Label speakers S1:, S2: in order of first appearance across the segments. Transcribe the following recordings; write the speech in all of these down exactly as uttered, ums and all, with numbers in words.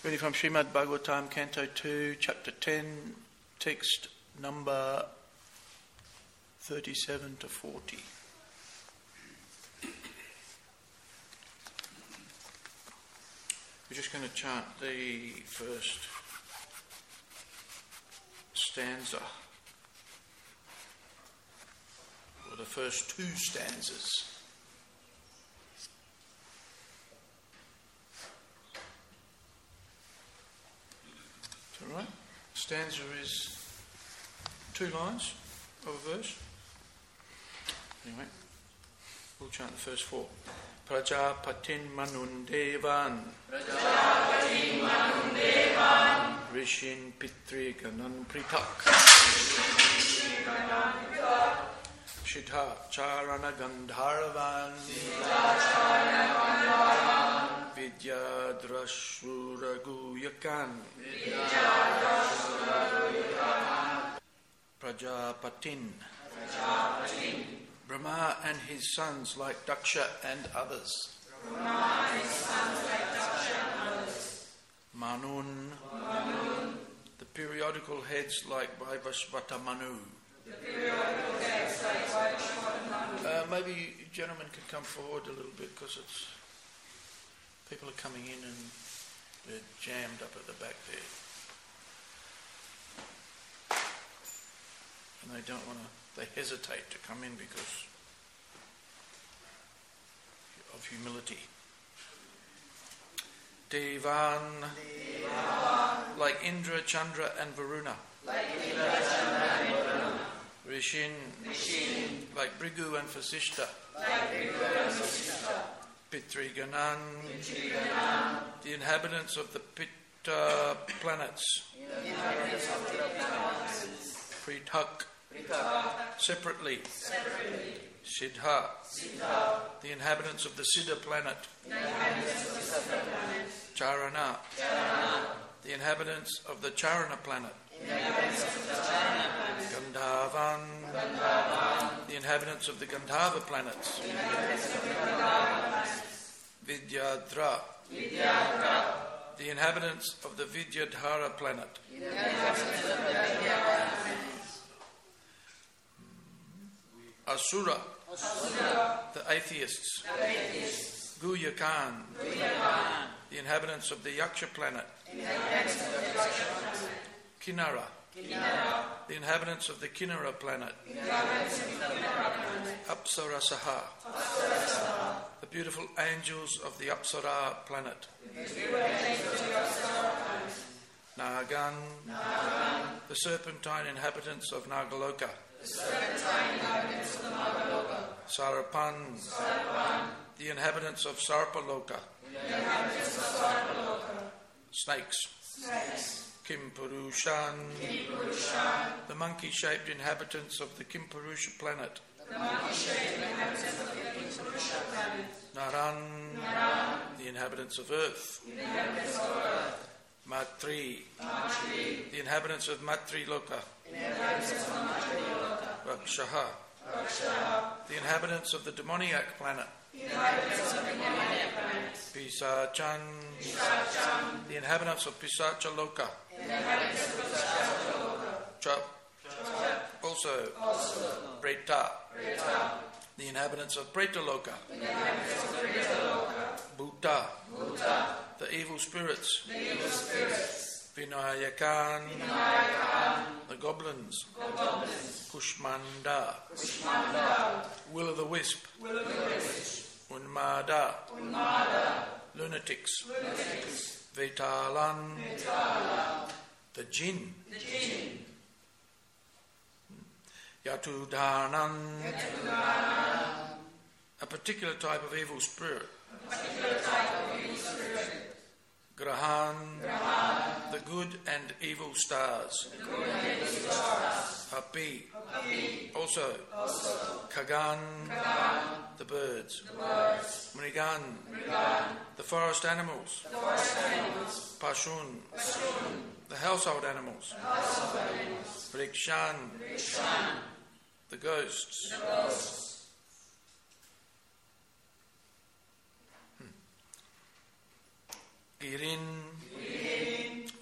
S1: Reading from Srimad Bhagavatam, Canto two, Chapter ten, text number thirty-seven to forty. We're just going to chant the first stanza, or the first two stanzas. All right. Stanza is two lines of a verse. Anyway, we'll chant the first four. Prajapatin manun devan, Prajapatin manun devan, Rishin pitri ganan pritak, Shidha charana gandharvan, Vidyadrashura guyakan, Prajapatin, Prajapatin, Brahma and his sons like Daksha and others. Brahma and his sons like Daksha and others. Manun, Manun, the periodical heads like Vaivasvata Manu. The periodical heads like Vaivasvata Manu. Uh, maybe gentlemen could come forward a little bit because it's people are coming in and they're jammed up at the back there. And they don't want to, they hesitate to come in because of humility. Devan, Devan, like Indra, Chandra and Varuna. Like Indra, Chandra and Varuna. Rishin, Rishin, like Bhrigu and Vasishtha. Like Bhrigu and Vasishtha. Pitriganan, Pitriganan, the inhabitants of the Pitta planets. The inhabitants of the planets. Prithak, separately. Separately. Siddha, Siddha, the inhabitants of the Siddha planet. The inhabitants of the Siddha planet. Charana, Charana, the inhabitants of the Charana planet. The inhabitants of the Charana planet. Gandhavan, Gandhavan, the inhabitants of the Gandhava planets. The inhabitants of the Gandhava planets. Vidyadra, Vidyadra, the inhabitants of the Vidyadhara planet. The inhabitants of the Vidyadhara planet. Asura, Asura, the atheists. The atheists. Guyakan, Guyakan, the inhabitants of the Yaksha planet. The inhabitants of the Yaksha planet. Kinnara, Kinnara, the inhabitants of the Kinnara planet. The inhabitants of the Kinnara planet. Apsarasaha, Apsarasaha, the beautiful angels of the Apsara planet. The beautiful angels of the Apsara planet. Nagan, Nagan, the serpentine inhabitants of Nagaloka. The serpentine inhabitants of the Nagaloka. Sarapan, Sarapan, the inhabitants of Sarpaloka. The inhabitants of Sarpaloka. Snakes. Snakes. Kimpurushan, Kimpurushan, the monkey-shaped inhabitants of the Kimpurusha planet. The monkey-shaped inhabitants of the Kimpurusha planet. Naran, Naran, the inhabitants of earth. The inhabitants of earth. Matri, Matri, the inhabitants of Matri Loka. The inhabitants of Matri Loka. Rakshaha, Rakshaha, the inhabitants of the demoniac planet. The inhabitants of the demoniac planet. Pisachan, Pisachan, the inhabitants of Pisacha Loka. The inhabitants of Pisacha Loka. Chap, Chap, also, also. Preta, Preta, the inhabitants of Preta Loka. The inhabitants of Preta Loka. Bhuta, Bhuta, the evil spirits. The evil spirits. Vinayakan, Vinayakan, the goblins. Goblins. Kushmanda, Kushmanda, will-o'-the-wisp. Will-o'-the-wisp. Unmada, Unmada, lunatics. Lunatics. Vetalan, Vetalan, the jinn. The jinn. Yatudhanan, Yatudhanan, a particular type of evil spirit. A particular type of evil spirit. Grahan, Grahan, the good and evil stars. The good and evil stars. Api, Api, also. Also. Kagan, Kagan, the birds. The birds. Mrigan, Mrigan, the forest animals. The forest animals. Pashun, Pashun, the household animals. The household animals. Vrikshan, Vrikshan, the ghosts. The ghosts. Girin,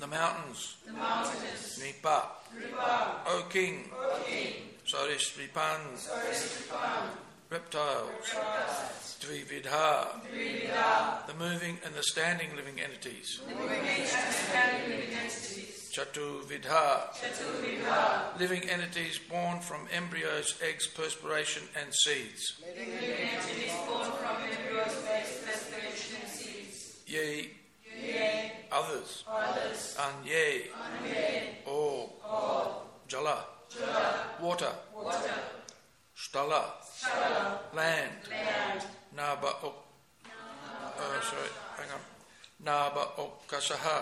S1: The mountains.
S2: The mountains.
S1: Nipa.
S2: Ripa.
S1: O king.
S2: O king.
S1: Sarisripan.
S2: Sarisripan.
S1: Reptiles.
S2: Reptiles.
S1: Dvividha.
S2: Dvividha.
S1: The moving and the standing living entities.
S2: The moving and standing living entities.
S1: Chatuvidha.
S2: Chatuvidha.
S1: Living entities born from embryos, eggs, perspiration and seeds.
S2: Living entities born from embryos, eggs, perspiration and seeds.
S1: Ye.
S2: Yea.
S1: Others.
S2: Others.
S1: Anye.
S2: Anye.
S1: All.
S2: All.
S1: Jala.
S2: Jala.
S1: Water.
S2: Water.
S1: Shtala.
S2: Shala.
S1: Land.
S2: Land.
S1: Naba ok. Uh, sorry, hang on. Naba okasaha.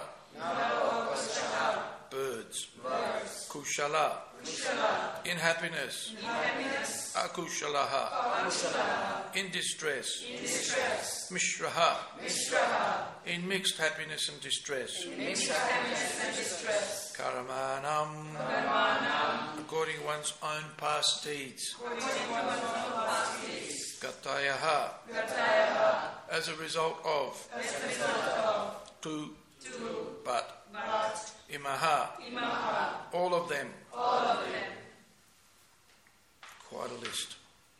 S1: Birds.
S2: Birds.
S1: Kushala.
S2: Kushala.
S1: In happiness.
S2: In happiness.
S1: Akushalaha.
S2: Akushalaha.
S1: In distress.
S2: In distress.
S1: Mishraha.
S2: Mishraha.
S1: In mixed happiness and distress.
S2: In mixed happiness and distress.
S1: Karamanam.
S2: Karmanam.
S1: According to one's own past deeds.
S2: According to one's own past deeds.
S1: Gatayaha.
S2: Gatayaha.
S1: As a result of.
S2: As a result of.
S1: To.
S2: To.
S1: But.
S2: But.
S1: Imaha.
S2: Imaha.
S1: All of them.
S2: All of them.
S1: Quite a list.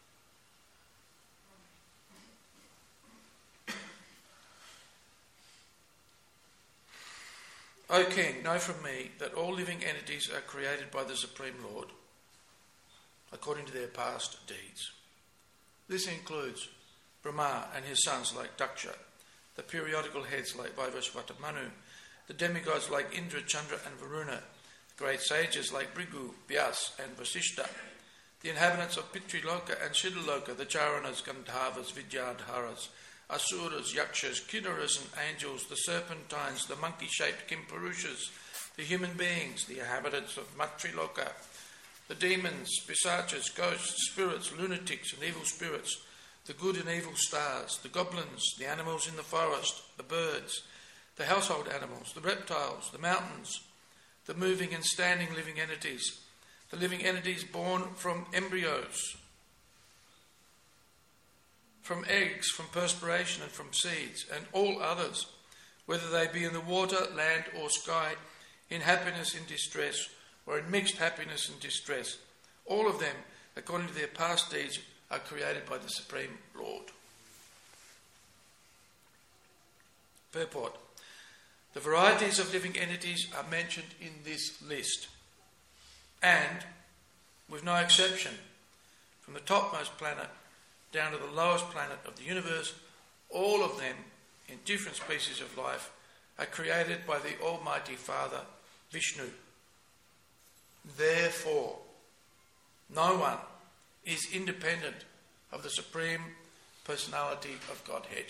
S1: O King, know from me that all living entities are created by the Supreme Lord, according to their past deeds. This includes Brahma and his sons like Daksha, the periodical heads like Vaivasvata Manu, the demigods like Indra, Chandra and Varuna, great sages like Bhrigu, Vyas and Vasishta, the inhabitants of Pitriloka and Siddhaloka, the Charanas, Gandharvas, Vidyadharas, Asuras, Yakshas, Kinnaras and angels, the serpentines, the monkey-shaped Kimpurushas, the human beings, the inhabitants of Matriloka, the demons, Pisachas, ghosts, spirits, lunatics and evil spirits, the good and evil stars, the goblins, the animals in the forest, the birds, the household animals, the reptiles, the mountains, the moving and standing living entities, the living entities born from embryos, from eggs, from perspiration and from seeds, and all others, whether they be in the water, land or sky, in happiness and distress, or in mixed happiness and distress. All of them, according to their past deeds, are created by the Supreme Lord. Purport. The varieties of living entities are mentioned in this list, and, with no exception, from the topmost planet down to the lowest planet of the universe, all of them, in different species of life, are created by the Almighty Father, Vishnu. Therefore, no one is independent of the Supreme Personality of Godhead.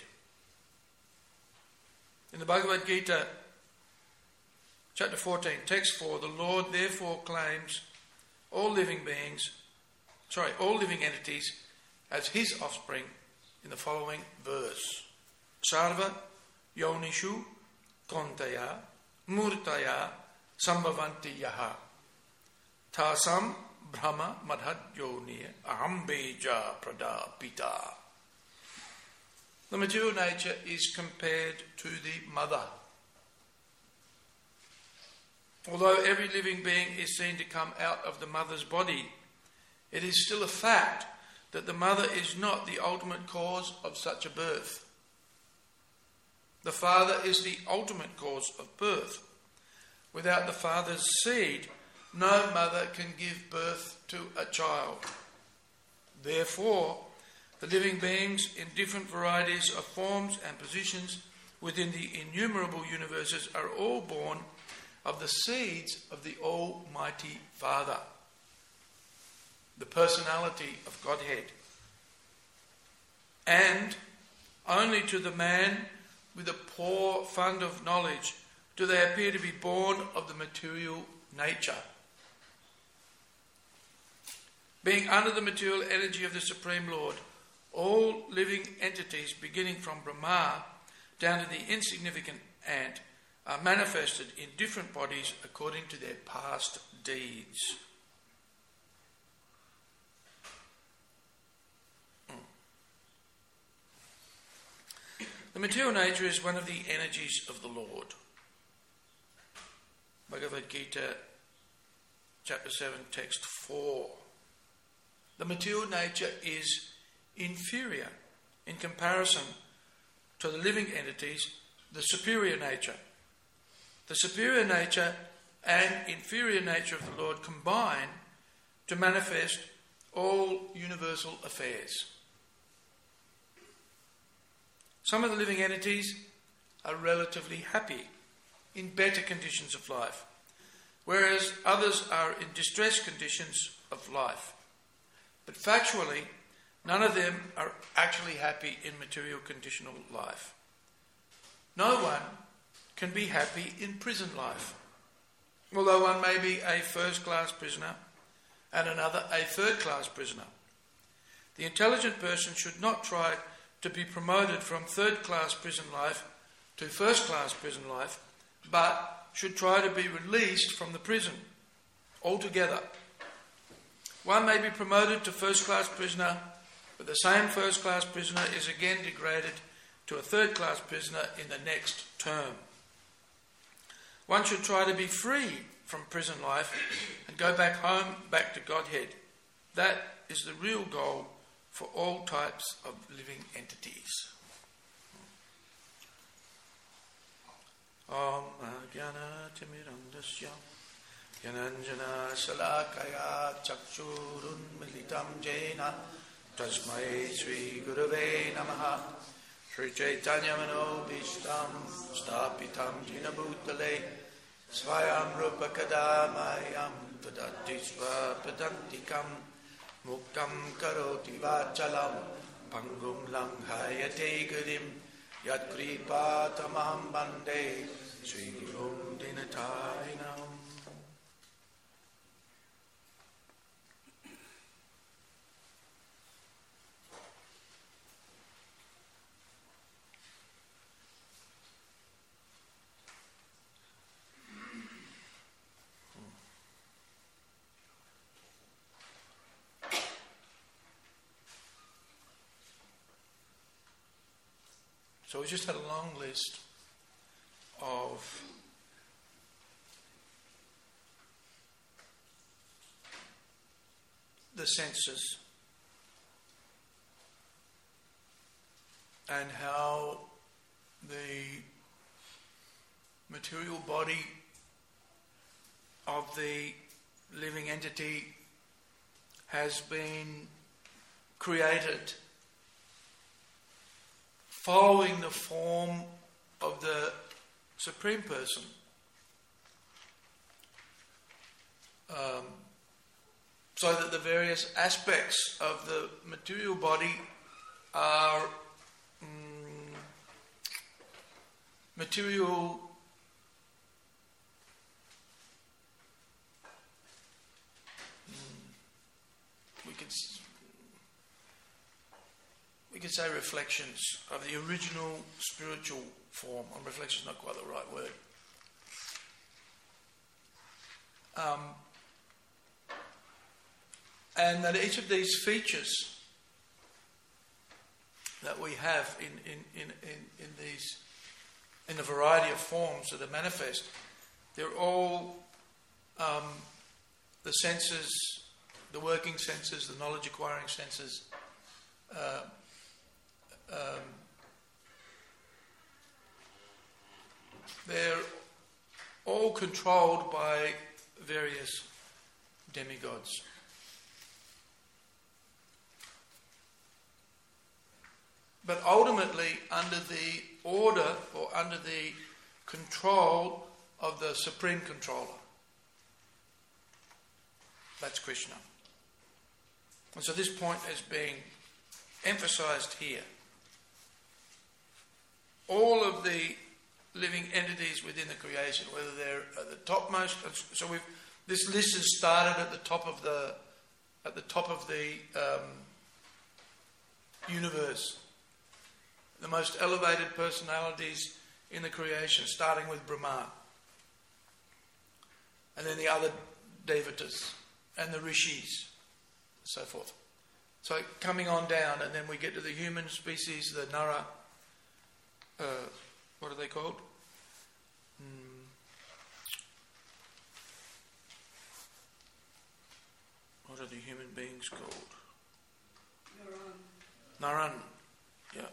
S1: In the Bhagavad Gita, chapter fourteen, text four, the Lord therefore claims all living beings, sorry, all living entities as his offspring in the following verse. Sarva yonishu kontaya murtaya sambhavanti yaha tasam brahma madhad yoniya aham beja pradapita. The material nature is compared to the mother. Although every living being is seen to come out of the mother's body, it is still a fact that the mother is not the ultimate cause of such a birth. The father is the ultimate cause of birth. Without the father's seed, no mother can give birth to a child. Therefore, the living beings in different varieties of forms and positions within the innumerable universes are all born of the seeds of the Almighty Father, the personality of Godhead. And only to the man with a poor fund of knowledge do they appear to be born of the material nature. Being under the material energy of the Supreme Lord, all living entities beginning from Brahma down to the insignificant ant are manifested in different bodies according to their past deeds. The material nature is one of the energies of the Lord. Bhagavad Gita, chapter seven, text four. The material nature is inferior in comparison to the living entities, the superior nature. The superior nature and inferior nature of the Lord combine to manifest all universal affairs. Some of the living entities are relatively happy in better conditions of life, whereas others are in distressed conditions of life. But factually, none of them are actually happy in material conditional life. No one can be happy in prison life, although one may be a first-class prisoner and another a third-class prisoner. The intelligent person should not try to be promoted from third-class prison life to first-class prison life, but should try to be released from the prison altogether. One may be promoted to first-class prisoner, but the same first-class prisoner is again degraded to a third-class prisoner in the next term. One should try to be free from prison life and go back home, back to Godhead. That is the real goal for all types of living entities. Om Jnana Timirandasya Jnananjana Salakaya Chakshurun Militam Jena Tasmai Sri Gurave Namaha Sri Chaitanya Manobishtam Stapitam Jina Bhutale Svayam Rupa Kadamayam Tadati Svapadantikam Muktam Karoti Vachalam Pangum Langhayate Gurim Yat Kripa Tamaham Bande Sri Gurum Dinatarinam. So we just had a long list of the senses and how the material body of the living entity has been created following the form of the Supreme Person. Um, so that the various aspects of the material body are um, material um, we could we could say reflections of the original spiritual form. And reflection is not quite the right word. Um, and that each of these features that we have in, in, in, in, in these, in a variety of forms that are manifest, they're all um, the senses, the working senses, the knowledge acquiring senses, uh, um, they're all controlled by various demigods. But ultimately under the order or under the control of the Supreme Controller. That's Krishna. And so this point is being emphasized here. All of the living entities within the creation, whether they're at the topmost, so we've this list has started at the top of the at the top of the um, universe. The most elevated personalities in the creation, starting with Brahma, and then the other devatas and the rishis, and so forth. So coming on down, and then we get to the human species, the Nara. Uh, what are they called? Hmm. the human beings called?
S2: Naran.
S1: Naran. Yeah.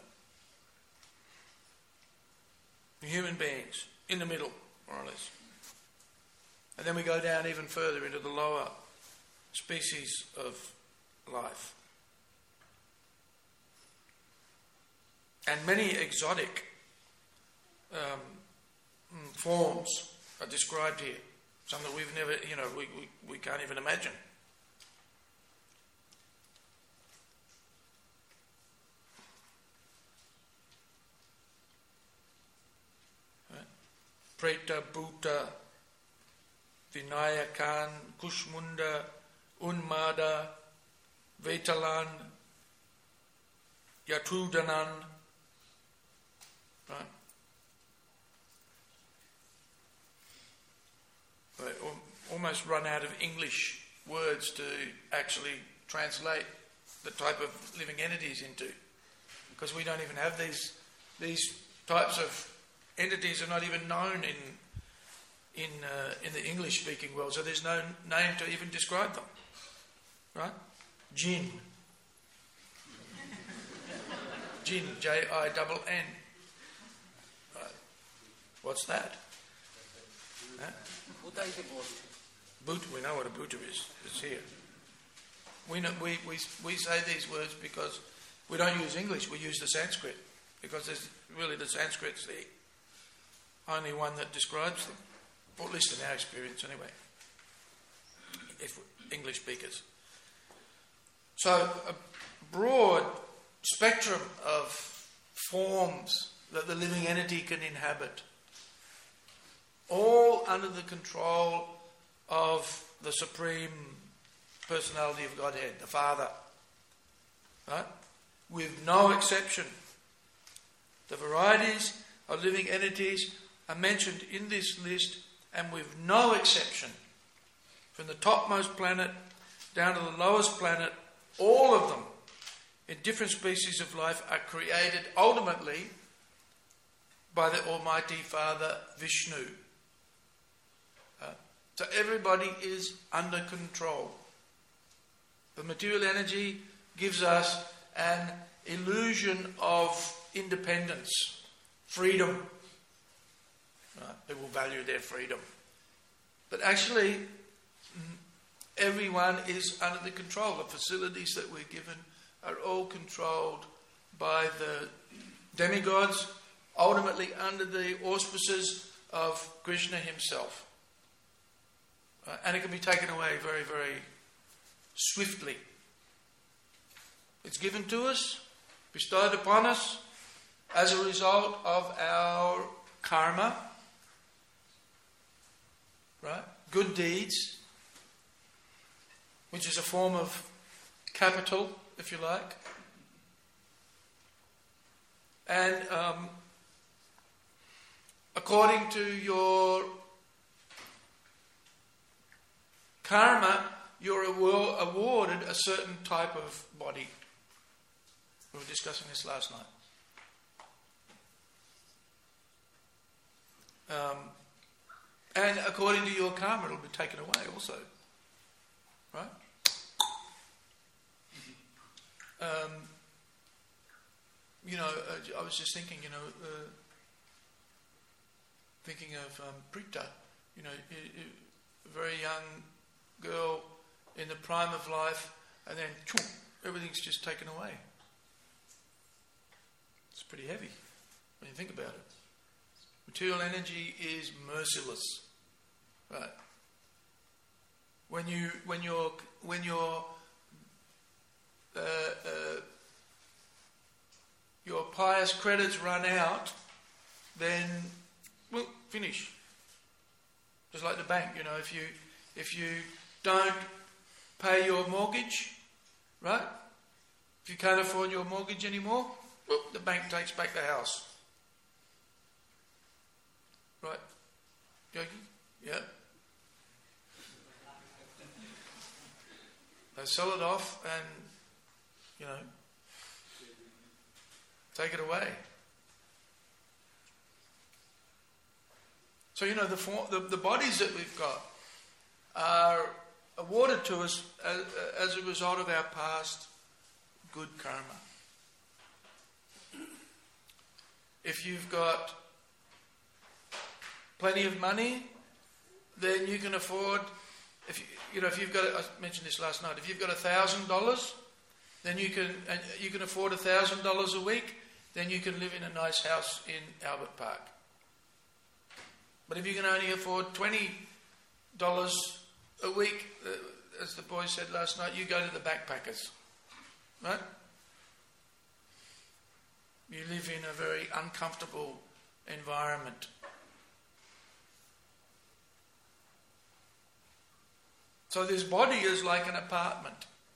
S1: The human beings, in the middle, more or less. And then we go down even further into the lower species of life. And many exotic um, forms are described here. Some that we've never, you know, we, we, we can't even imagine. Right? Preta, Bhuta, Vinayakan, Kushmunda, Unmada, Vetalan, Yatudanan. Right? Right, almost run out of English words to actually translate the type of living entities into, because we don't even have these these types of entities are not even known in in uh, in the English speaking world, so there's no name to even describe them. Right? Jinn. Jinn, J I N N. Right. What's that? Huh? Bhuta, we know what a Bhuta is. It's here. We, know, we we we say these words because we don't use English. We use the Sanskrit because there's really the Sanskrit's the only one that describes them, or at least in our experience, anyway. If we're English speakers, so a broad spectrum of forms that the living entity can inhabit, all under the control of the Supreme Personality of Godhead, the Father. Right? With no exception. The varieties of living entities are mentioned in this list, and with no exception, from the topmost planet down to the lowest planet, all of them in different species of life are created ultimately by the Almighty Father Vishnu. Uh, so everybody is under control. The material energy gives us an illusion of independence, freedom. Right? People value their freedom. But actually, everyone is under the control. The facilities that we're given are all controlled by the demigods, ultimately under the auspices of Krishna himself. Uh, and it can be taken away very, very swiftly. It's given to us, bestowed upon us, as a result of our karma, right? Good deeds, which is a form of capital, if you like. And um, according to your karma, you're awarded a certain type of body. We were discussing this last night. Um, and according to your karma, it'll be taken away also. Right? Um, you know, uh, I was just thinking, you know, uh, thinking of um, Prita, you know, a very young girl in the prime of life, and then choom, everything's just taken away. It's pretty heavy when you think about it. Material energy is merciless, right? When you, when you're, when you're, uh, uh, your pious credits run out, then well, finish. Just like the bank, you know, if you, if you don't pay your mortgage, right? If you can't afford your mortgage anymore, well, the bank takes back the house. Right? Yogi? Yeah. They sell it off and, you know, take it away. So, you know, the, form, the, the bodies that we've got are awarded to us as, as a result of our past good karma. If you've got plenty of money, then you can afford, if you, you know, if you've got, I mentioned this last night, if you've got a thousand dollars, then you can, and you can afford a thousand dollars a week, then you can live in a nice house in Albert Park. But if you can only afford twenty dollars a week, uh, as the boy said last night, you go to the backpackers, right? You live in a very uncomfortable environment. So this body is like an apartment,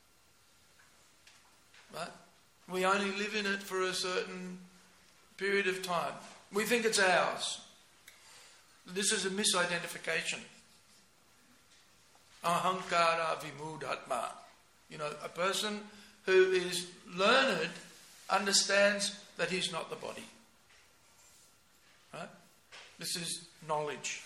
S1: right? We only live in it for a certain period of time. We think it's ours. This is a misidentification. Ahankara vimudatma. You know, a person who is learned understands that he's not the body. Right? This is knowledge.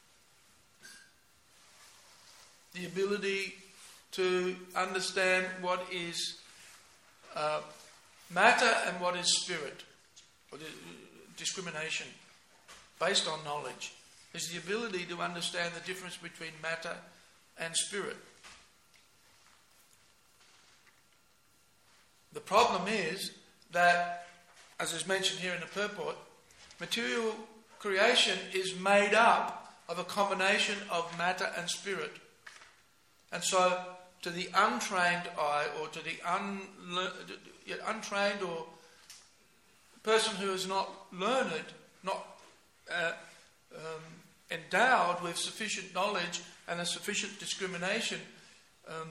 S1: The ability to understand what is uh, matter and what is spirit, or the discrimination based on knowledge, is the ability to understand the difference between matter and spirit. The problem is that, as is mentioned here in the purport, material creation is made up of a combination of matter and spirit. And so, to the untrained eye, or to the un, untrained or person who is not learned, not uh, um, endowed with sufficient knowledge and a sufficient discrimination, um,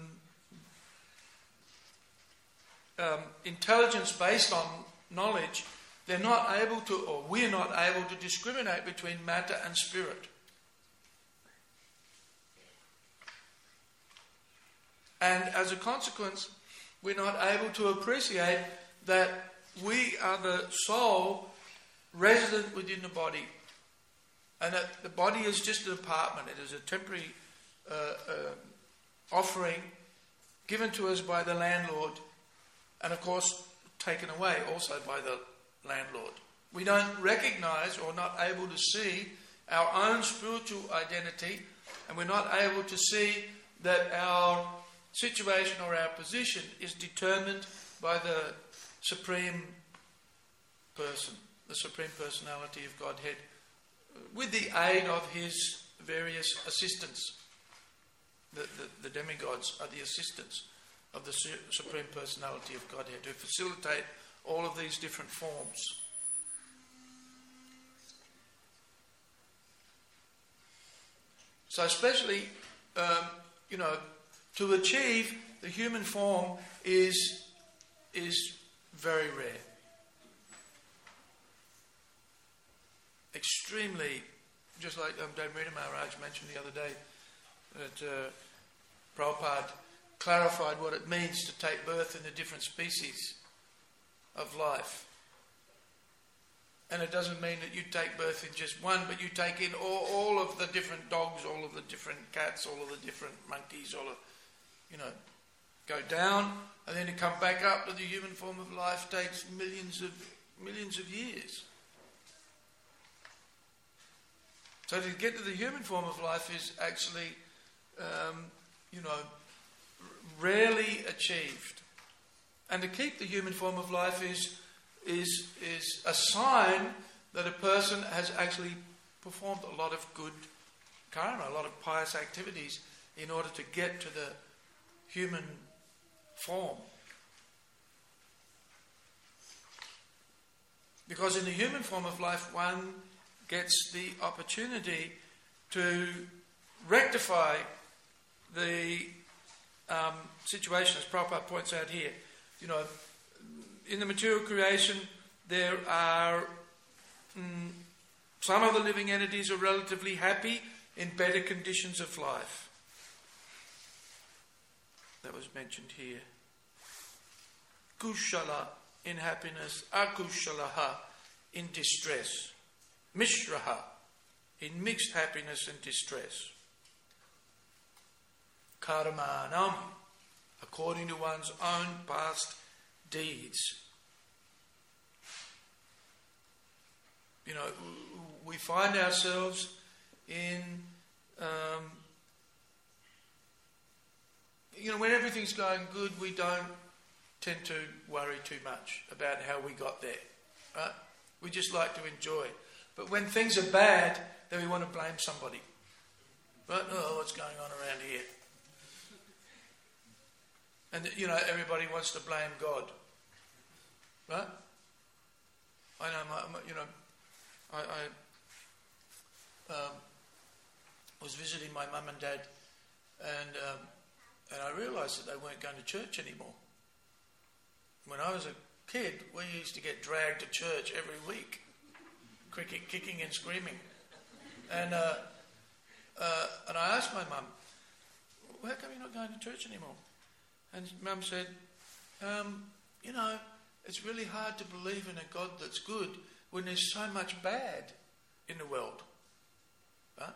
S1: um, intelligence based on knowledge, they're not able to, or we're not able to discriminate between matter and spirit. And as a consequence, we're not able to appreciate that we are the soul resident within the body. And that the body is just an apartment. It is a temporary uh, uh, offering given to us by the landlord, and of course taken away also by the landlord. We don't recognize, or not able to see, our own spiritual identity, and we're not able to see that our situation or our position is determined by the Supreme Person, the Supreme Personality of Godhead, with the aid of his various assistants. The, the, the demigods are the assistants of the Su- Supreme Personality of Godhead, who facilitate all of these different forms. So especially, um, you know, to achieve the human form is, is very rare. Extremely, just like um, Damrita Maharaj mentioned the other day, that uh, Prabhupada clarified what it means to take birth in the different species of life. And it doesn't mean that you take birth in just one, but you take in all, all of the different dogs, all of the different cats, all of the different monkeys, all of, you know, go down, and then to come back up to the human form of life takes millions of millions of years. So to get to the human form of life is actually, um, you know, rarely achieved. And to keep the human form of life is is is a sign that a person has actually performed a lot of good karma, a lot of pious activities in order to get to the human form. Because in the human form of life, one gets the opportunity to rectify the um, situation, as Prabhupada points out here. You know, in the material creation, there are mm, some of the living entities are relatively happy in better conditions of life. That was mentioned here. Kushala in happiness, akushalaha in distress, mishraha in mixed happiness and distress. karmanam, according to one's own past deeds. You know, we find ourselves in, um, you know, when everything's going good, we don't tend to worry too much about how we got there, right? We just like to enjoy. But when things are bad, then we want to blame somebody. Right? Oh, what's going on around here? And, you know, everybody wants to blame God. Right? I know, my, you know, I, I um, was visiting my mum and dad, and um, and I realised that they weren't going to church anymore. When I was a kid, we used to get dragged to church every week, cricket, kicking and screaming. And uh, uh, and I asked my mum, "How come you're not going to church anymore?" And Mum said, um, "You know, it's really hard to believe in a God that's good when there's so much bad in the world." Right?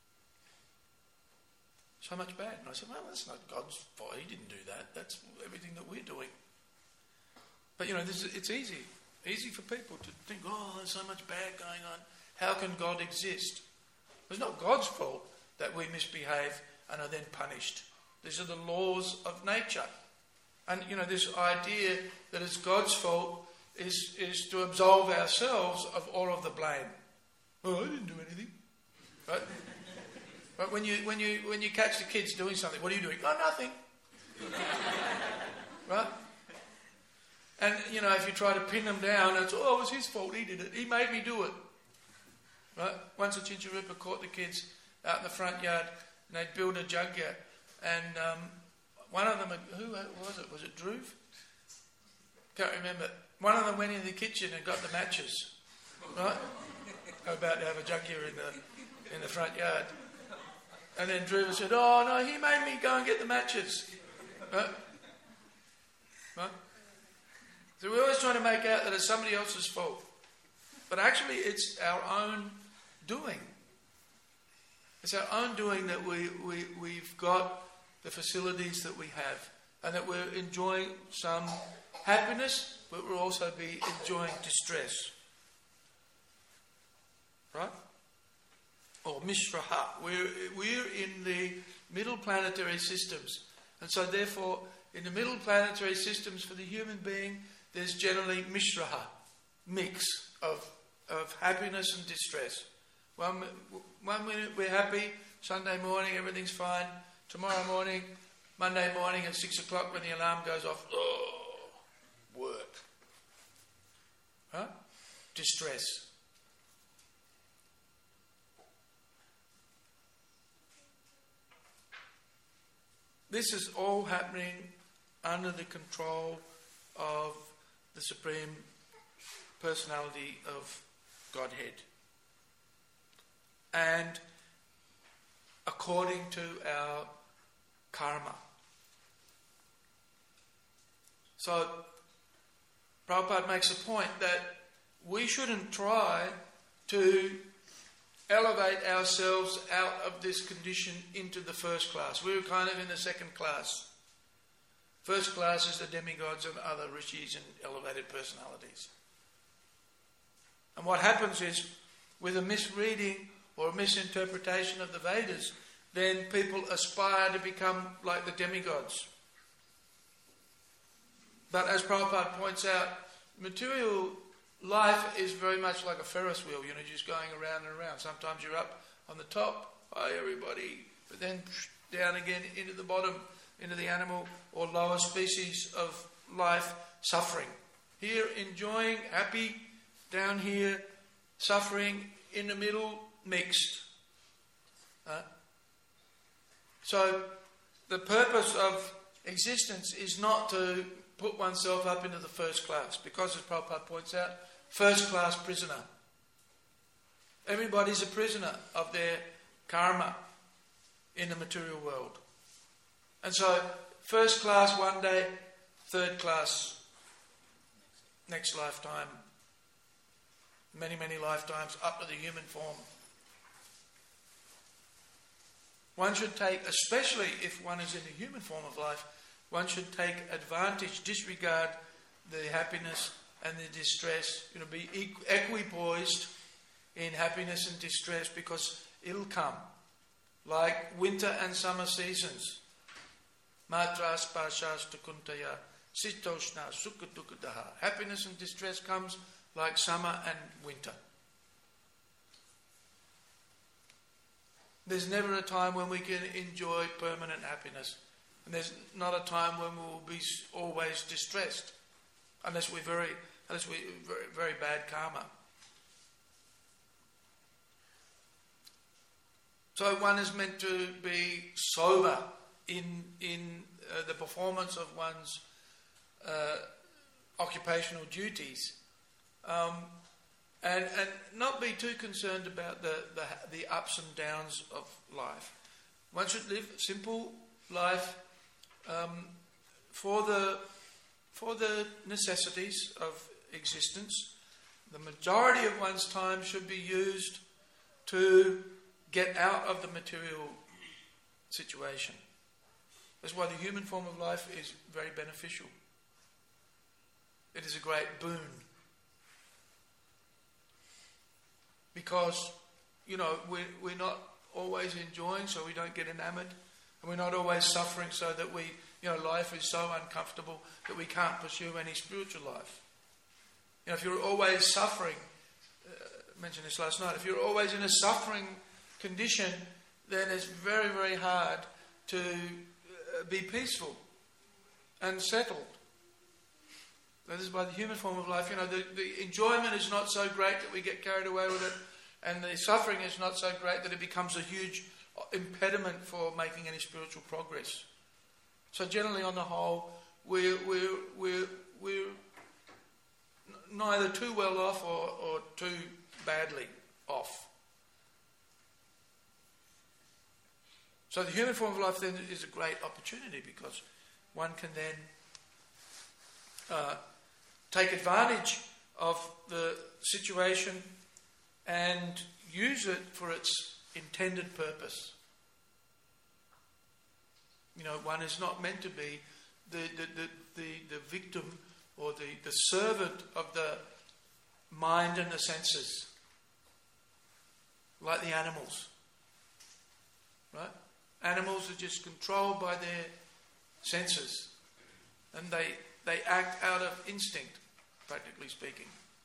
S1: So much bad. And I said, well, that's not God's fault. He didn't do that. That's everything that we're doing. But, you know, this is, it's easy. Easy for people to think, oh, there's so much bad going on. How can God exist? It's not God's fault that we misbehave and are then punished. These are the laws of nature. And, you know, this idea that it's God's fault is, is to absolve ourselves of all of the blame. Oh, I didn't do anything. Right? But when you when you when you catch the kids doing something, what are you doing? Oh, nothing. Right? And you know, if you try to pin them down, it's oh, it was his fault. He did it. He made me do it. Right? Once a Chinchirrupa caught the kids out in the front yard, and they'd build a junkyard, and um, one of them, who was it? Was it Drew? Can't remember. One of them went into the kitchen and got the matches. Right? They're about to have a junkyard in the in the front yard. And then Drew said, oh, no, he made me go and get the matches. Right? Right? So we're always trying to make out that it's somebody else's fault. But actually, it's our own doing. It's our own doing that we, we, we've got the facilities that we have. And that we're enjoying some happiness, but we'll also be enjoying distress. Right? Or Mishraha. We're, we're in the middle planetary systems. And so therefore, in the middle planetary systems for the human being, there's generally Mishraha, mix of, of happiness and distress. One, one minute we're happy, Sunday morning everything's fine. Tomorrow morning, Monday morning at six o'clock when the alarm goes off, oh, work. Huh? Distress. This is all happening under the control of the Supreme Personality of Godhead. And according to our karma. So, Prabhupada makes a point that we shouldn't try to elevate ourselves out of this condition into the first class. We're kind of in the second class. First class is the demigods and other rishis and elevated personalities. And what happens is, with a misreading or a misinterpretation of the Vedas, then people aspire to become like the demigods. But as Prabhupada points out, material life is very much like a Ferris wheel, you know, just going around and around. Sometimes you're up on the top, hi everybody, but then down again into the bottom, into the animal or lower species of life, suffering. Here, enjoying, happy, down here, suffering, in the middle, mixed. Uh, so, the purpose of existence is not to put oneself up into the first class, because as Prabhupada points out, first class prisoner. Everybody's a prisoner of their karma in the material world. And so, first class one day, third class next lifetime, many, many lifetimes up to the human form. one should take, especially if one is in a human form of life, one should take advantage, disregard the happiness and the distress, you know, be equipoised in happiness and distress, because it'll come. Like winter and summer seasons. Matras pashas tukuntaya sitoshna sukatukudaha. Happiness and distress comes like summer and winter. There's never a time when we can enjoy permanent happiness. And there's not a time when we will be always distressed. Unless we're very, unless we're very, very bad karma. So one is meant to be sober in in uh, the performance of one's uh, occupational duties, um, and and not be too concerned about the, the the ups and downs of life. One should live a simple life um, for the for the necessities of existence. The majority of one's time should be used to get out of the material situation. That's why the human form of life is very beneficial. It is a great boon. Because, you know, we're, we're not always enjoying, so we don't get enamored. And we're not always suffering, so that we, you know, life is so uncomfortable that we can't pursue any spiritual life. You know, if you're always suffering, uh, I mentioned this last night, if you're always in a suffering condition, then it's very, very hard to uh, be peaceful and settled. That is by the human form of life. You know, the, the enjoyment is not so great that we get carried away with it, and the suffering is not so great that it becomes a huge impediment for making any spiritual progress. So generally, on the whole, we're we're we're we're neither too well off or, or too badly off. So the human form of life then is a great opportunity, because one can then uh, take advantage of the situation and use it for its intended purpose. You know, one is not meant to be the the, the, the, the victim or the, the servant of the mind and the senses, like the animals. Right? Animals are just controlled by their senses, and they they act out of instinct, practically speaking.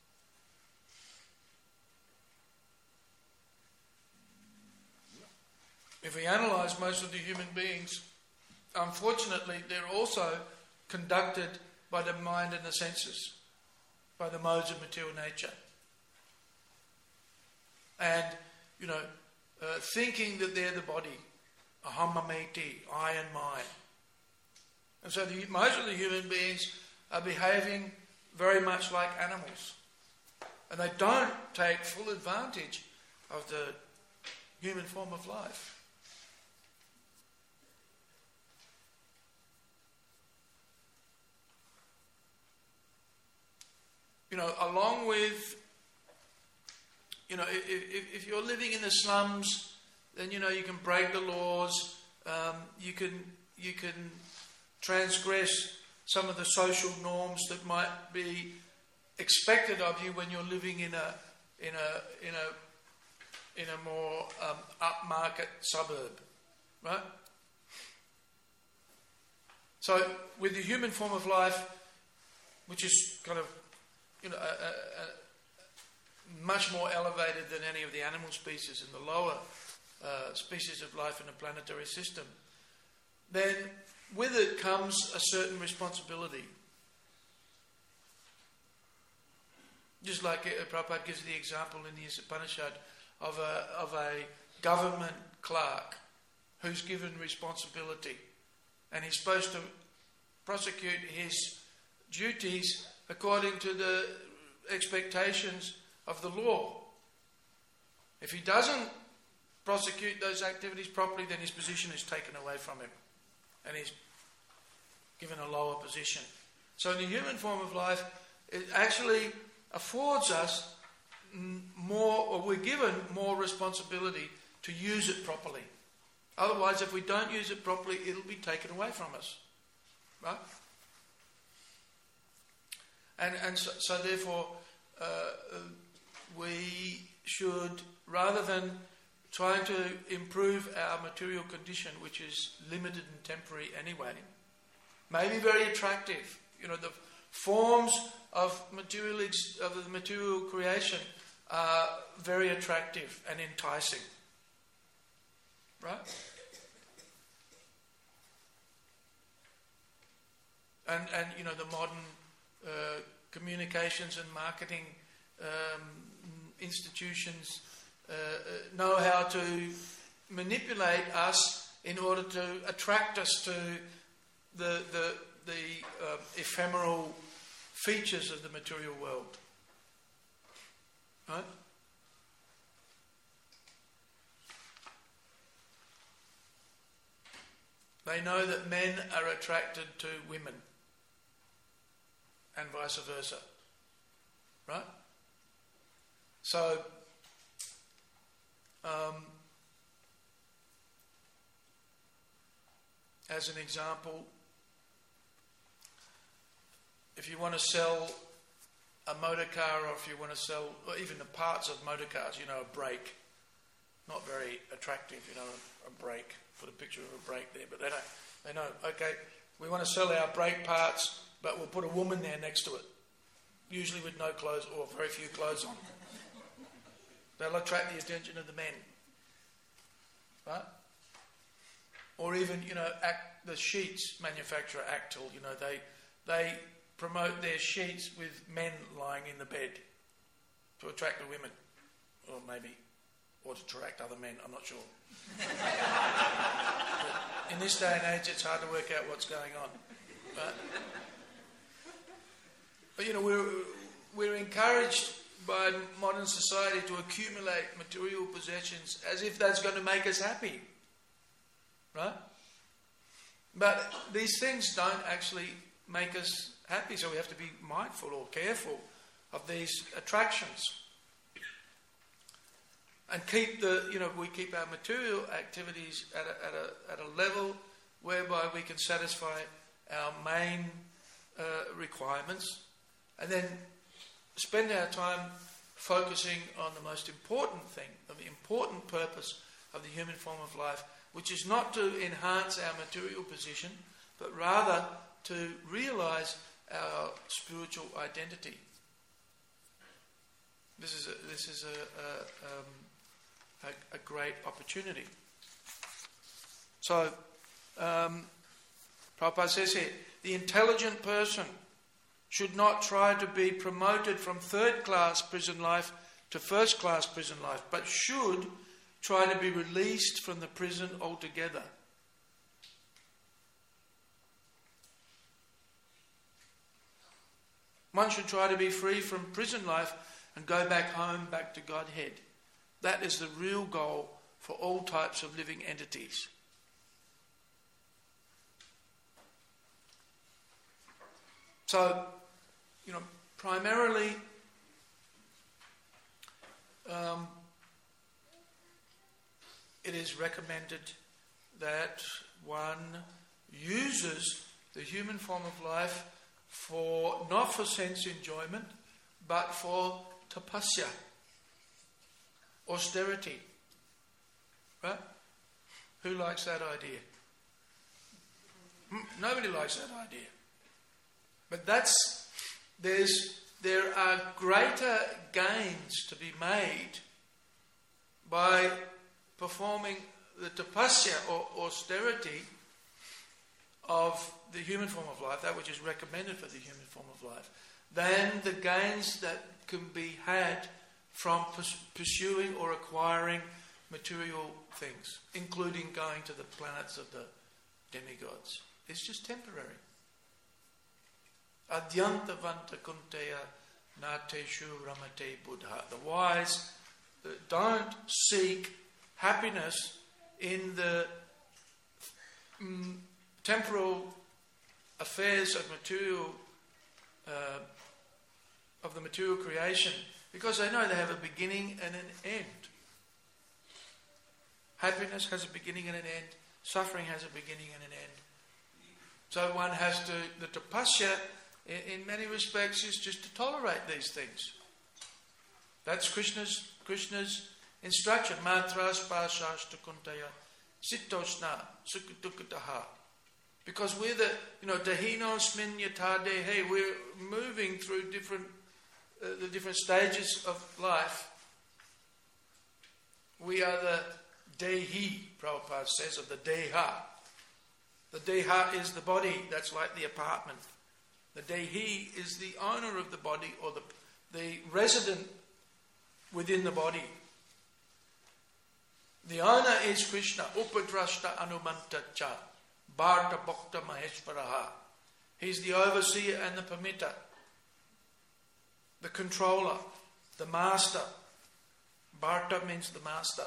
S1: If we analyse most of the human beings, unfortunately, they're also conducted by the mind and the senses, by the modes of material nature. And, you know, uh, thinking that they're the body, ahamameti, I and mine. And so the, most of the human beings are behaving very much like animals. And they don't take full advantage of the human form of life. You know, along with, you know, if, if you're living in the slums, then, you know, you can break the laws, um, you can you can transgress some of the social norms that might be expected of you when you're living in a in a in a in a more um, upmarket suburb, right? So, with the human form of life, which is kind of, you know, a, a, a much more elevated than any of the animal species and the lower uh, species of life in the planetary system, then with it comes a certain responsibility. Just like uh, Prabhupada gives the example in the Upanishad of a, of a government clerk who's given responsibility, and he's supposed to prosecute his duties according to the expectations of the law. If he doesn't prosecute those activities properly, then his position is taken away from him, and he's given a lower position. So in the human form of life, it actually affords us more, or we're given more responsibility to use it properly. Otherwise, if we don't use it properly, it'll be taken away from us. Right? And and so, so therefore, uh, uh, we should, rather than trying to improve our material condition, which is limited and temporary anyway, may be very attractive. You know, the forms of material ex- of the material creation are very attractive and enticing. Right? And, and you know, the modern uh, communications and marketing um, institutions uh, uh, know how to manipulate us in order to attract us to the, the, the uh, ephemeral features of the material world. Right? They know that men are attracted to women and vice versa. Right? So, um, as an example, if you want to sell a motor car, or if you want to sell, or even the parts of motor cars, you know, a brake, not very attractive, you know, a, a brake. Put a picture of a brake there, but they don't. They know. Okay, we want to sell our brake parts, but we'll put a woman there next to it, usually with no clothes or very few clothes on. They'll attract the attention of the men, right? Or even, you know, Act, the sheets manufacturer Actil. You know, they they promote their sheets with men lying in the bed to attract the women, or maybe. Or to attract other men, I'm not sure. In this day and age, it's hard to work out what's going on. But, but you know, we're, we're encouraged by modern society to accumulate material possessions as if that's going to make us happy. Right? But these things don't actually make us happy, so we have to be mindful or careful of these attractions. And keep the, you know, we keep our material activities at a, at a, at a level whereby we can satisfy our main uh, requirements, and then spend our time focusing on the most important thing, of the important purpose of the human form of life, which is not to enhance our material position, but rather to realize our spiritual identity. This is a, this is a, a um, A, a great opportunity. So, um, Prabhupada says here, the intelligent person should not try to be promoted from third-class prison life to first-class prison life, but should try to be released from the prison altogether. One should try to be free from prison life and go back home, back to Godhead. That is the real goal for all types of living entities. So, you know, primarily, um, it is recommended that one uses the human form of life for, not for sense enjoyment, but for tapasya, austerity. Right? Who likes that idea? Nobody likes that idea. But that's, there's, there are greater gains to be made by performing the tapasya or austerity of the human form of life, that which is recommended for the human form of life, than the gains that can be had from pursuing or acquiring material things, including going to the planets of the demigods. It's just temporary. Adyantavanta kunteya nateshu ramate buddha. The wise don't seek happiness in the mm, temporal affairs of material, uh, of the material creation, because they know they have a beginning and an end. Happiness has a beginning and an end. Suffering has a beginning and an end. So one has to, the tapasya, in, in many respects, is just to tolerate these things. That's Krishna's Krishna's instruction. Matras pasashta kuntaya sittosna sukudukataha. Because we're the, you know, dahinos min yata dehe, we're moving through different, uh, the different stages of life. We are the dehi, Prabhupada says, of the deha. The deha is the body, that's like the apartment. The dehi is the owner of the body, or the, the resident within the body. The owner is Krishna, Upadrashta Anumanta Cha, Bharta Bhakta Maheshwaraha. He's the overseer and the permitter, the controller, the master. Bharta means the master.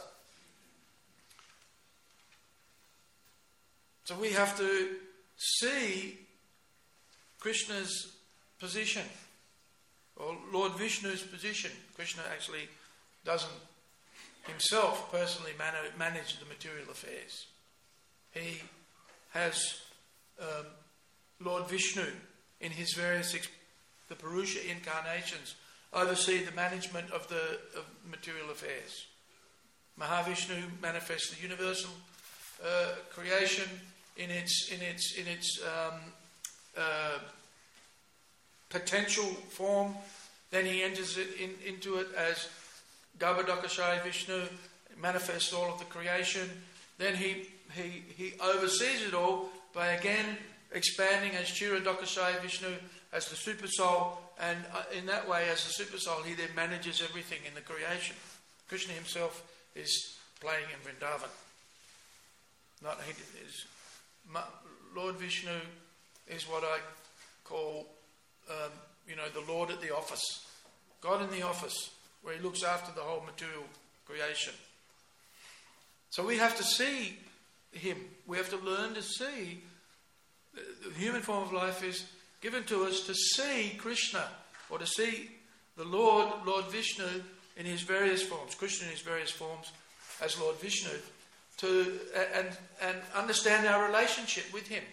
S1: So we have to see Krishna's position, or Lord Vishnu's position. Krishna actually doesn't himself personally man- manage the material affairs. He has um, Lord Vishnu in his various ex- the Purusha incarnations oversee the management of the of material affairs. Mahavishnu manifests the universal uh, creation in its in its in its um, uh, potential form. Then he enters it in, into it as Garbhodakashayi Vishnu, manifests all of the creation. Then he he he oversees it all by again expanding as Kshirodakashayi Vishnu, as the super soul, and in that way, as the super soul, he then manages everything in the creation. Krishna himself is playing in Vrindavan. Not he is. Lord Vishnu is what I call, um, you know, the Lord at the office, God in the office, where he looks after the whole material creation. So we have to see him. We have to learn to see. The human form of life is given to us to see Krishna, or to see the Lord, Lord Vishnu, in his various forms, Krishna in his various forms as Lord Vishnu, to and and understand our relationship with him,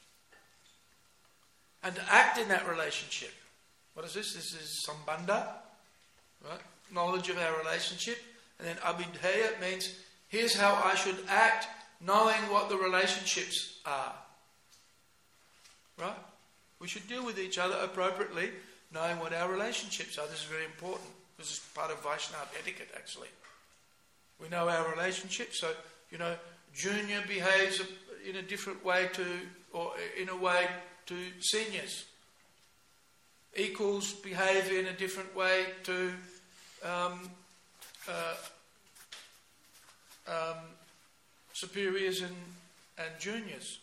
S1: and to act in that relationship. What is this? This is sambandha, right? Knowledge of our relationship. And then abhidheya means here's how I should act, knowing what the relationships are. Right? We should deal with each other appropriately, knowing what our relationships are. This is very important. This is part of Vaishnava etiquette, actually. We know our relationships, so, you know, junior behaves in a different way to, or in a way to seniors. Equals behave in a different way to um, uh, um, superiors and, and juniors.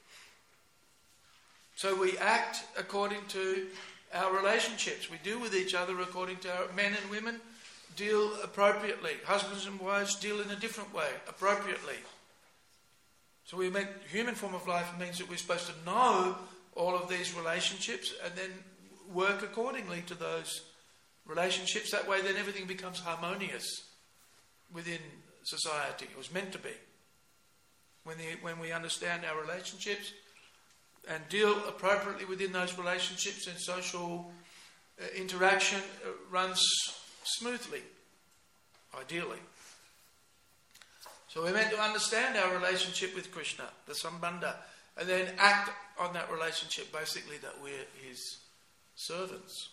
S1: So we act according to our relationships. We deal with each other according to our men and women deal appropriately. Husbands and wives deal in a different way, appropriately. So we meant human form of life means that we're supposed to know all of these relationships and then work accordingly to those relationships. That way then everything becomes harmonious within society. It was meant to be. When, the, when we understand our relationships and deal appropriately within those relationships, and social uh, interaction uh, runs smoothly, ideally. So we're meant to understand our relationship with Krishna, the sambandha, and then act on that relationship, basically that we're his servants.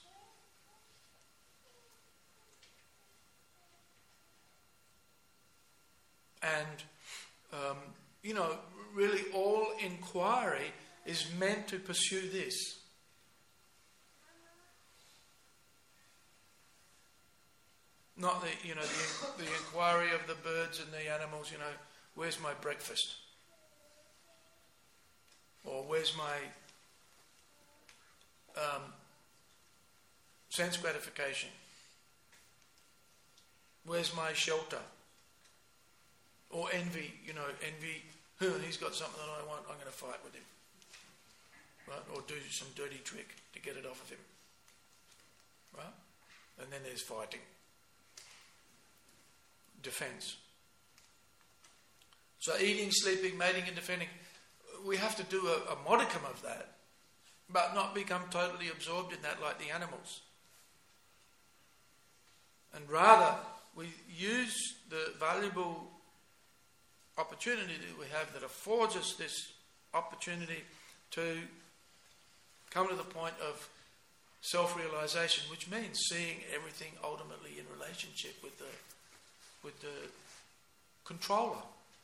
S1: And, um, you know, really all inquiry is meant to pursue this. Not the, you know, the, the inquiry of the birds and the animals, you know, where's my breakfast? Or where's my um, sense gratification? Where's my shelter? Or envy, you know, envy, oh, he's got something that I want, I'm going to fight with him. Right? Or do some dirty trick to get it off of him. Right? And then there's fighting. Defense. So eating, sleeping, mating and defending, we have to do a, a modicum of that, but not become totally absorbed in that like the animals. And rather, we use the valuable opportunity that we have that affords us this opportunity to come to the point of self-realization, which means seeing everything ultimately in relationship with the with the controller,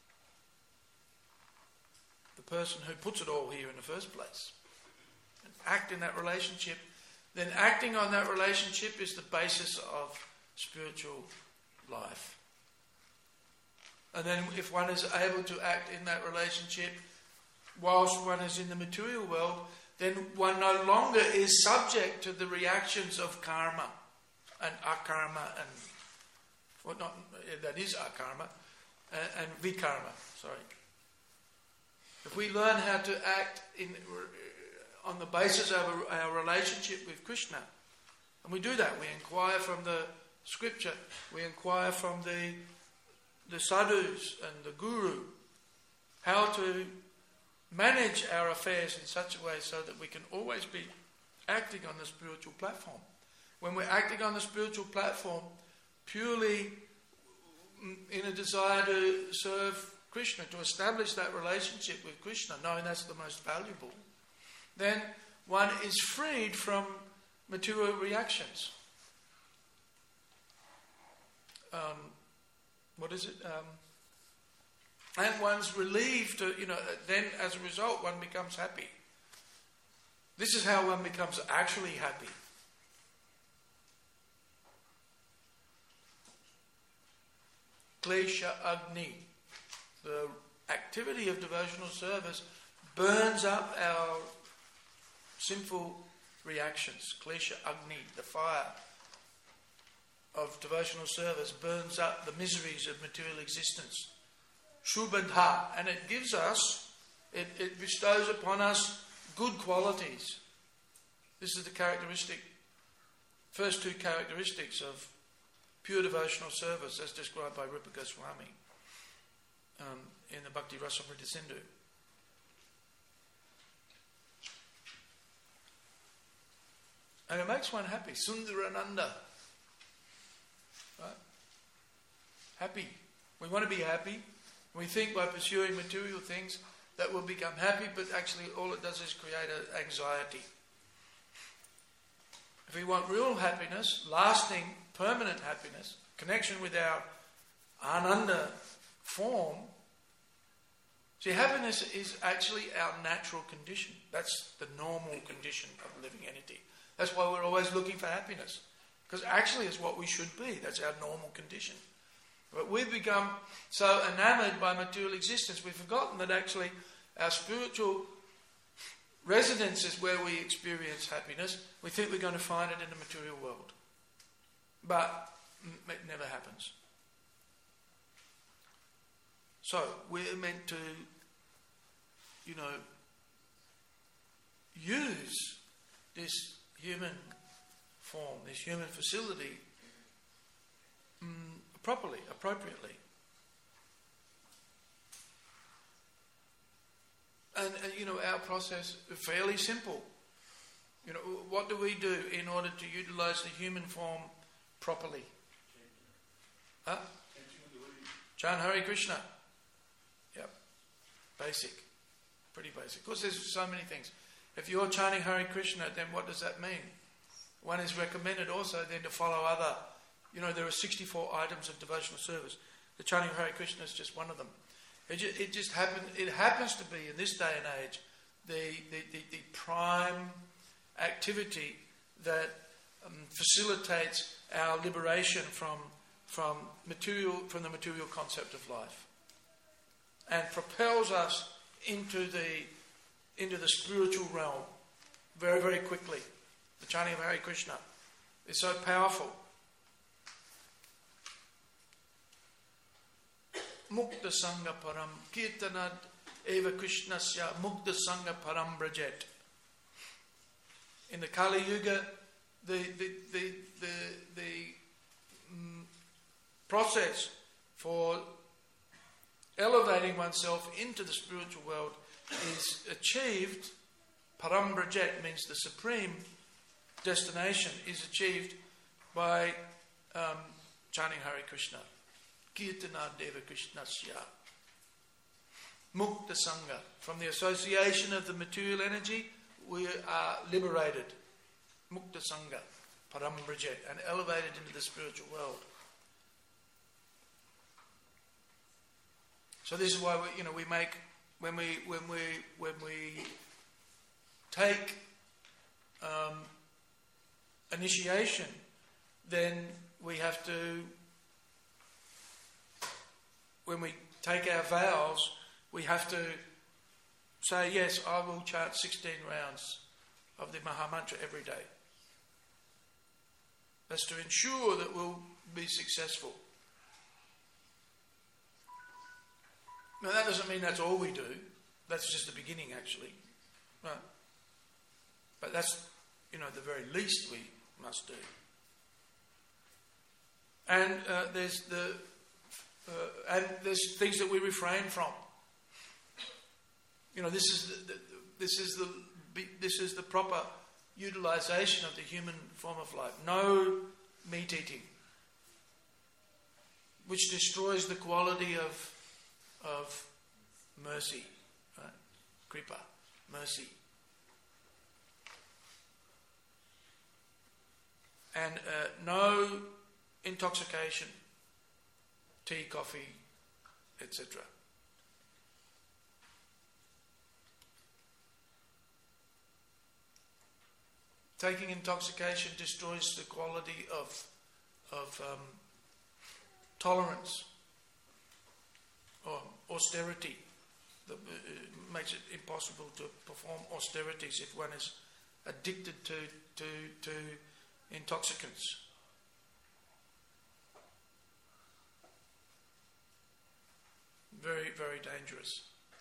S1: the person who puts it all here in the first place, and act in that relationship. Then acting on that relationship is the basis of spiritual life. And then if one is able to act in that relationship whilst one is in the material world, then one no longer is subject to the reactions of karma and akarma and what well, not that is akarma and, and vikarma. Sorry. If we learn how to act in on the basis of our relationship with Krishna, and we do that, we inquire from the scripture, we inquire from the the sadhus and the guru how to manage our affairs in such a way so that we can always be acting on the spiritual platform. When we're acting on the spiritual platform purely in a desire to serve Krishna, to establish that relationship with Krishna, knowing that's the most valuable, then one is freed from material reactions. Um, what is it? Um, and one's relieved to, you know, then as a result one becomes happy. This is how one becomes actually happy. Klesha Agni, the activity of devotional service, burns up our sinful reactions. Klesha Agni, the fire of devotional service, burns up the miseries of material existence. Shubandha, and it gives us, it, it bestows upon us good qualities. This is the characteristic, first two characteristics of pure devotional service as described by Rupa Goswami um, in the Bhakti Rasamrita Sindhu. And it makes one happy. Sundarananda. Right? Happy. We want to be happy. We think by pursuing material things that we'll become happy, but actually all it does is create an anxiety. If we want real happiness, lasting, permanent happiness, connection with our ananda form, see, happiness is actually our natural condition. That's the normal condition of a living entity. That's why we're always looking for happiness, because actually it's what we should be. That's our normal condition. But we've become so enamored by material existence, we've forgotten that actually our spiritual residence is where we experience happiness. We think we're going to find it in the material world. But it never happens. So we're meant to, you know, use this human form, this human facility um, properly, appropriately. And, and, you know, our process is fairly simple. You know, what do we do in order to utilize the human form properly? Huh? Chant Hare Krishna. Yep. Basic. Pretty basic. Of course, there's so many things. If you're chanting Hare Krishna, then what does that mean? One is recommended also then to follow other. You know, there are sixty-four items of devotional service. The chanting Hare Krishna is just one of them. It just, it just happen, it happens to be, in this day and age, the, the, the, the prime activity that um, facilitates our liberation from, from, material, from the material concept of life. And propels us into the, into the spiritual realm very, very quickly. The chanting of Hare Krishna is so powerful. Mukta Sangha Param Kirtanad Eva Krishnasya Mukta Sangha Param Brajet. In the Kali Yuga, the the the the, the um, process for elevating oneself into the spiritual world is achieved, Parambrajet means the supreme destination, is achieved by um, chanting Hare Krishna. Kirtana Deva Krishnasya. Mukta Sangha. From the association of the material energy, we are liberated. Mukta Sangha. Parambrajet. And elevated into the spiritual world. So this is why we, you know, we make when we when we when we take um, initiation, then we have to. When we take our vows, we have to say, yes, I will chant sixteen rounds of the Mahamantra every day. That's to ensure that we'll be successful. Now that doesn't mean that's all we do. That's just the beginning, actually. Right. But that's, you know, the very least we must do. And uh, there's the uh, and there's things that we refrain from. You know, this is the, the, this is the this is the proper utilization of the human form of life. No meat eating, which destroys the quality of of mercy, right? Kripa, mercy. And uh, no intoxication, tea, coffee, et cetera. Taking intoxication destroys the quality of of um, tolerance or austerity. That uh, makes it impossible to perform austerities if one is addicted to to to intoxicants. Very, very dangerous.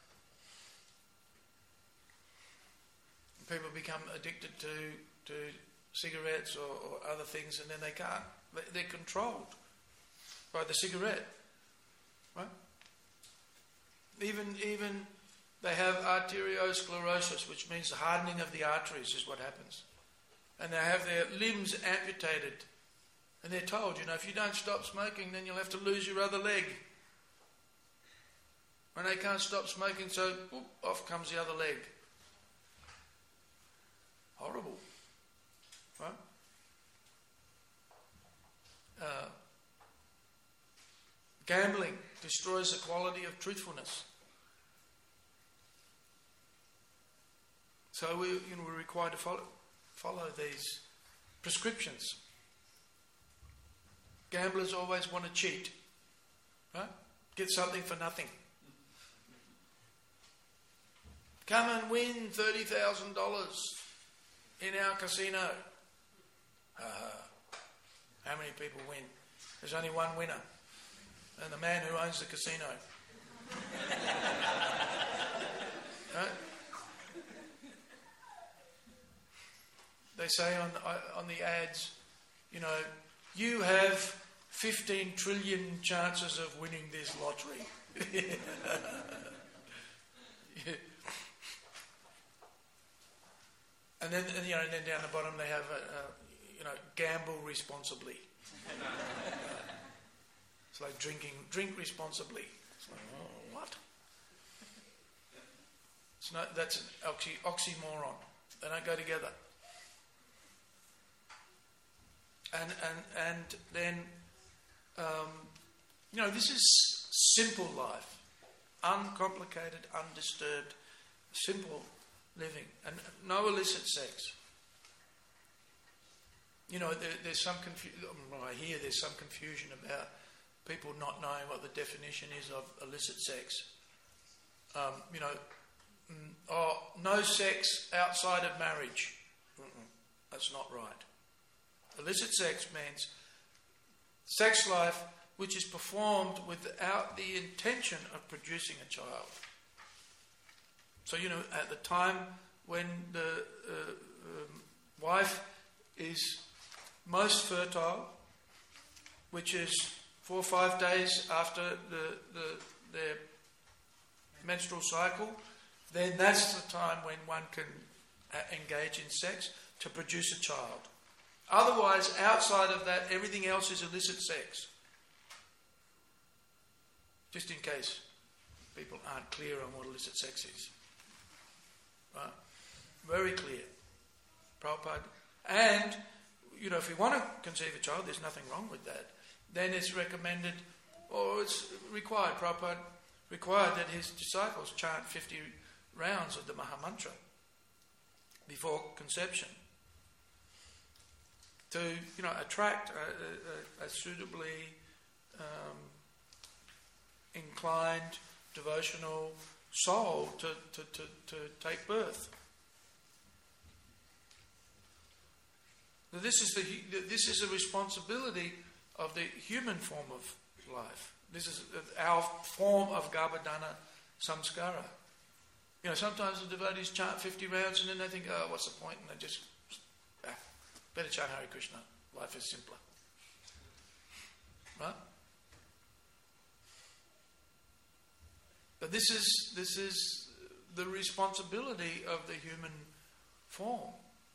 S1: People become addicted to to cigarettes or, or other things, and then they can't. They're controlled by the cigarette, right? Even even they have arteriosclerosis, which means the hardening of the arteries is what happens, and they have their limbs amputated, and they're told, you know, if you don't stop smoking, then you'll have to lose your other leg. And they can't stop smoking, so whoop, off comes the other leg. Horrible. Right? Uh, gambling destroys the quality of truthfulness. So we, you know, we're required to follow, follow these prescriptions. Gamblers always want to cheat. Right? Get something for nothing. Come and win thirty thousand dollars in our casino. Uh, how many people win? There's only one winner. And the man who owns the casino. Right? They say on on the ads, you know, you have fifteen trillion chances of winning this lottery. Yeah. And then, and, you know, and then down the bottom they have, a, a, you know, gamble responsibly. It's like drinking, drink responsibly. It's like, oh, what? It's not. That's an oxy, oxymoron. They don't go together. And and and then, um, you know, this is simple life, uncomplicated, undisturbed, simple living, and no illicit sex. You know, there, there's some confusion. Well, I hear there's some confusion about people not knowing what the definition is of illicit sex. Um, you know, mm, oh, no sex outside of marriage. Mm-mm, that's not right. Illicit sex means sex life which is performed without the intention of producing a child. So, you know, at the time when the uh, um, wife is most fertile, which is four or five days after the, the their menstrual cycle, then that's the time when one can uh, engage in sex to produce a child. Otherwise, outside of that, everything else is illicit sex. Just in case people aren't clear on what illicit sex is. Right? Very clear. Prabhupada. And, you know, if we want to conceive a child, there's nothing wrong with that. Then it's recommended, or it's required, Prabhupada required that his disciples chant fifty rounds of the Mahamantra before conception to, you know, attract a, a, a suitably um, inclined, devotional soul to, to, to, to take birth. This is the this is a responsibility of the human form of life. This is our form of Garbhadhana samskara. You know, sometimes the devotees chant fifty rounds and then they think, oh, what's the point? And they just, ah, better chant Hare Krishna. Life is simpler. Right? But this is this is the responsibility of the human form.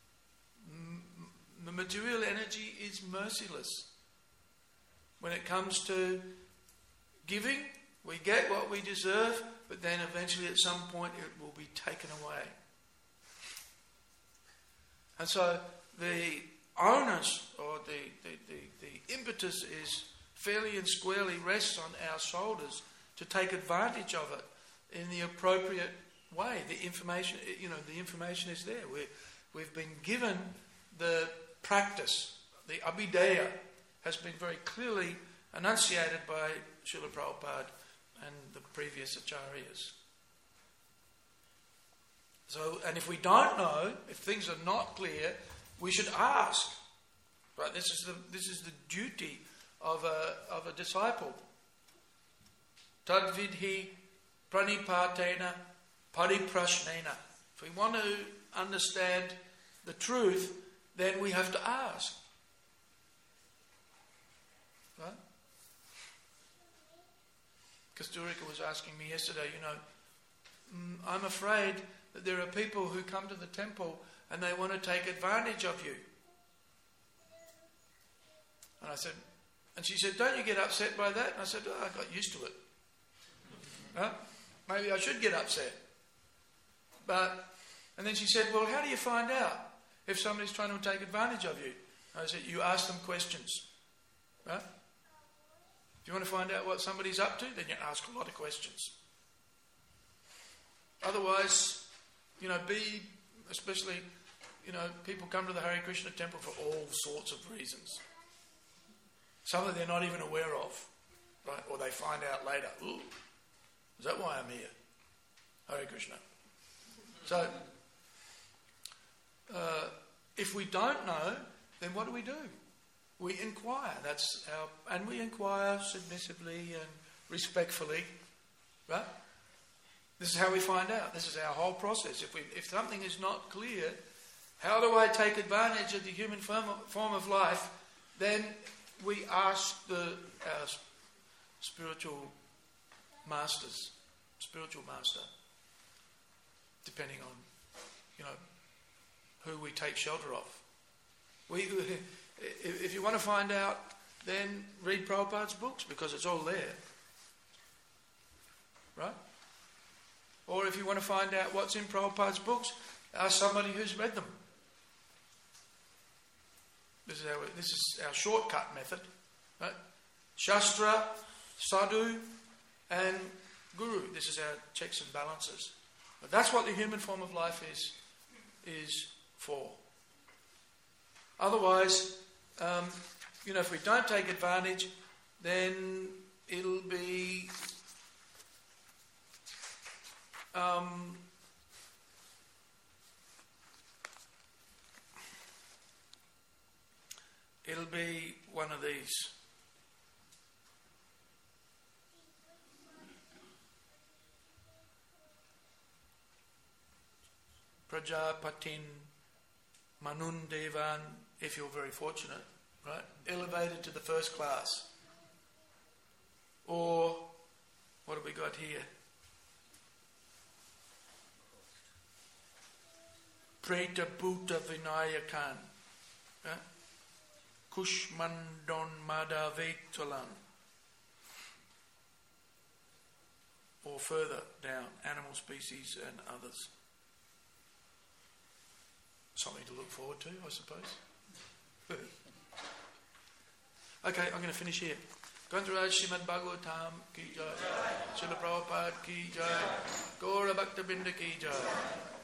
S1: The material energy is merciless. When it comes to giving, we get what we deserve, but then eventually at some point it will be taken away. And so the onus or the, the, the, the impetus is fairly and squarely rests on our shoulders to take advantage of it in the appropriate way. The information, you know, the information is there. We're, we've been given the practice. The Abhideya has been very clearly enunciated by Srila Prabhupada and the previous acharyas. So, and if we don't know, if things are not clear, we should ask. Right? This is the this is the duty of a of a disciple. Tadvidhi pranipatena pariprashnena. If we want to understand the truth, then we have to ask. Right? Kasturika was asking me yesterday, you know, mm, I'm afraid that there are people who come to the temple and they want to take advantage of you. And I said, and she said, don't you get upset by that? And I said, oh, I got used to it. Huh? Maybe I should get upset. But, and then she said, well, how do you find out if somebody's trying to take advantage of you? I said, you ask them questions. Right? If you want to find out what somebody's up to, then you ask a lot of questions. Otherwise, you know, be, especially, you know, people come to the Hare Krishna temple for all sorts of reasons. Some that they're not even aware of, right? Or they find out later, ooh, is that why I'm here? Hare Krishna. So, uh, if we don't know, then what do we do? We inquire. That's our, and we inquire submissively and respectfully, right? This is how we find out. This is our whole process. If we, if something is not clear, how do I take advantage of the human form of, form of life? Then we ask the our spiritual masters, spiritual master, depending on, you know, who we take shelter of. We, if you want to find out, then read Prabhupada's books because it's all there, right? Or if you want to find out what's in Prabhupada's books, ask somebody who's read them. This is our, this is our shortcut method. Right? Shastra, Sadhu, and Guru. This is our checks and balances. But that's what the human form of life is, is for. Otherwise, um, you know, if we don't take advantage, then it'll be um, it'll be one of these. Prajapatin Manun Devan, if you're very fortunate, right? Elevated to the first class. Or, what have we got here? Preta Bhuta Vinayakan, uh, Kushmandon Madavetalan, or further down, animal species and others. Something to look forward to, I suppose. Okay, I'm going to finish here. Grantaraj Srimad Bhagavatam ki jai, Srila Prabhupada ki jai, Gaura Bhakta Binda ki jai.